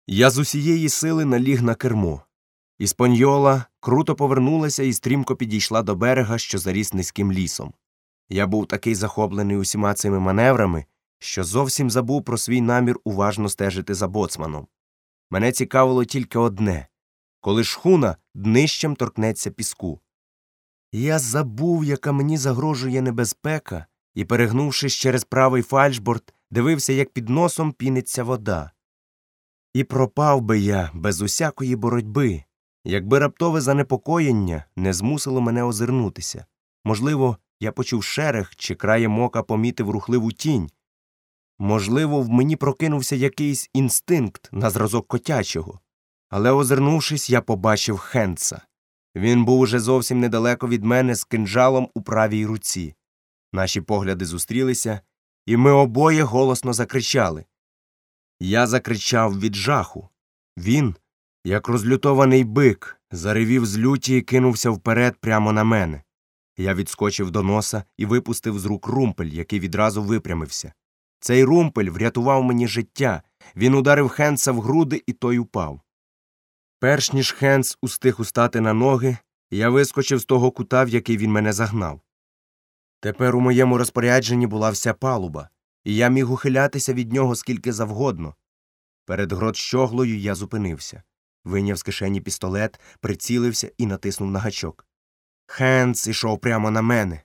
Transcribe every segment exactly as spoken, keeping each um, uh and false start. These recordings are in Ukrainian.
Я з усієї сили наліг на кермо. Іспаньола круто повернулася і стрімко підійшла до берега, що заріс низьким лісом. Я був такий захоплений усіма цими маневрами, що зовсім забув про свій намір уважно стежити за боцманом. Мене цікавило тільки одне – коли шхуна днищем торкнеться піску. Я забув, яка мені загрожує небезпека, і, перегнувшись через правий фальшборд, дивився, як під носом піниться вода. І пропав би я без усякої боротьби, якби раптове занепокоєння не змусило мене озирнутися. Можливо, я почув шерех чи краєм ока помітив рухливу тінь. Можливо, в мені прокинувся якийсь інстинкт на зразок котячого. Але, озирнувшись, я побачив Хендса. Він був уже зовсім недалеко від мене з кинджалом у правій руці. Наші погляди зустрілися, і ми обоє голосно закричали. Я закричав від жаху. Він, як розлютований бик, заревів з люті і кинувся вперед прямо на мене. Я відскочив до носа і випустив з рук румпель, який відразу випрямився. Цей румпель врятував мені життя. Він ударив Хендса в груди, і той упав. Перш ніж Хендс устиг устати на ноги, я вискочив з того кута, в який він мене загнав. Тепер у моєму розпорядженні була вся палуба, і я міг ухилятися від нього скільки завгодно. Перед грот-щоглою я зупинився. Вийняв з кишені пістолет, прицілився і натиснув на гачок. Хендс ішов прямо на мене.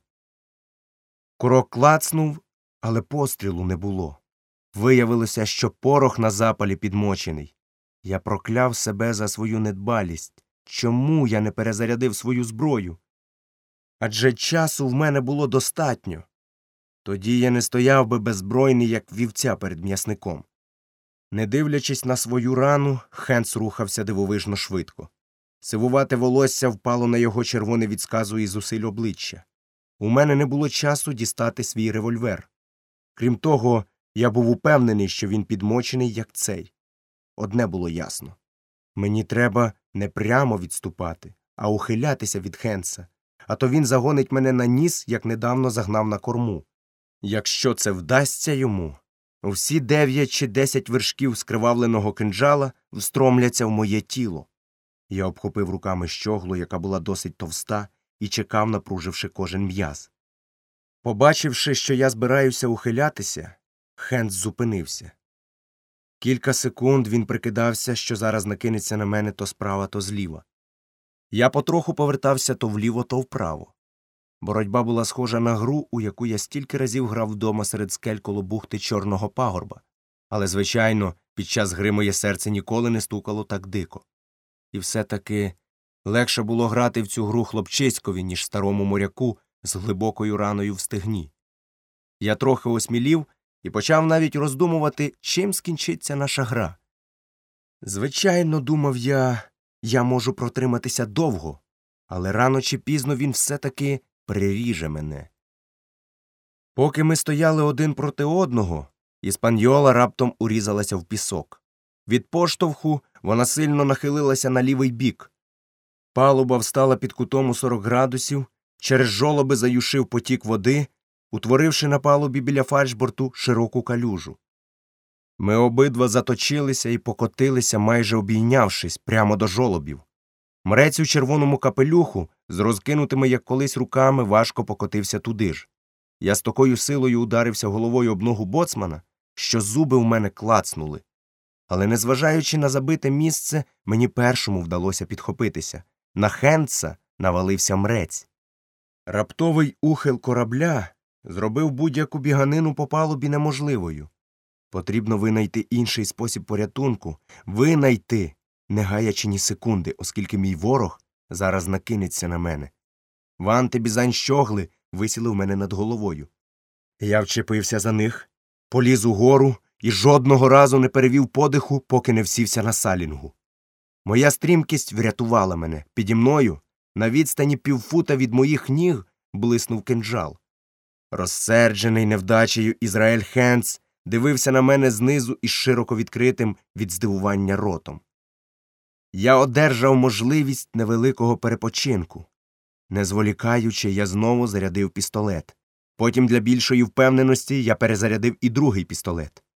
Курок клацнув, але пострілу не було. Виявилося, що порох на запалі підмочений. Я прокляв себе за свою недбалість. Чому я не перезарядив свою зброю? Адже часу в мене було достатньо. Тоді я не стояв би беззбройний, як вівця перед м'ясником. Не дивлячись на свою рану, Хендс рухався дивовижно швидко. Сивувате волосся впало на його червоне від сказу і зусиль обличчя. У мене не було часу дістати свій револьвер. Крім того, я був упевнений, що він підмочений, як цей. Одне було ясно. Мені треба не прямо відступати, а ухилятися від Хендса. А то він загонить мене на ніс, як недавно загнав на корму. Якщо це вдасться йому, всі дев'ять чи десять вершків скривавленого кинджала встромляться в моє тіло. Я обхопив руками щоглу, яка була досить товста, і чекав, напруживши кожен м'яз. Побачивши, що я збираюся ухилятися, Хендс зупинився. Кілька секунд він прикидався, що зараз накинеться на мене то справа, то зліва. Я потроху повертався то вліво, то вправо. Боротьба була схожа на гру, у яку я стільки разів грав вдома серед скель коло бухти Чорного пагорба. Але, звичайно, під час гри моє серце ніколи не стукало так дико. І все-таки легше було грати в цю гру хлопчиськові, ніж старому моряку з глибокою раною в стегні. Я трохи осмілів і почав навіть роздумувати, чим скінчиться наша гра. Звичайно, думав я, я можу протриматися довго, але рано чи пізно він все-таки приріже мене. Поки ми стояли один проти одного, Іспаньола раптом урізалася в пісок. Від поштовху вона сильно нахилилася на лівий бік. Палуба встала під кутом у сорок градусів, через жолоби заюшив потік води, утворивши на палубі біля фальшборту широку калюжу. Ми обидва заточилися і покотилися, майже обійнявшись, прямо до жолобів. Мрець у червоному капелюху, з розкинутими, як колись, руками, важко покотився туди ж. Я з такою силою ударився головою об ногу боцмана, що зуби в мене клацнули. Але, незважаючи на забите місце, мені першому вдалося підхопитися. На Хендса навалився мрець. Раптовий ухил корабля зробив будь-яку біганину по палубі неможливою. Потрібно винайти інший спосіб порятунку, винайти, не гаячи ні секунди, оскільки мій ворог зараз накинеться на мене. Ванти бізань щогли висіли в мене над головою. Я вчепився за них, поліз угору і жодного разу не перевів подиху, поки не всівся на салінгу. Моя стрімкість врятувала мене. Піді мною, на відстані півфута від моїх ніг, блиснув кинджал. Розсерджений невдачею Ізраїль Хендс дивився на мене знизу із широко відкритим від здивування ротом. Я одержав можливість невеликого перепочинку. Не зволікаючи, я знову зарядив пістолет. Потім для більшої впевненості я перезарядив і другий пістолет.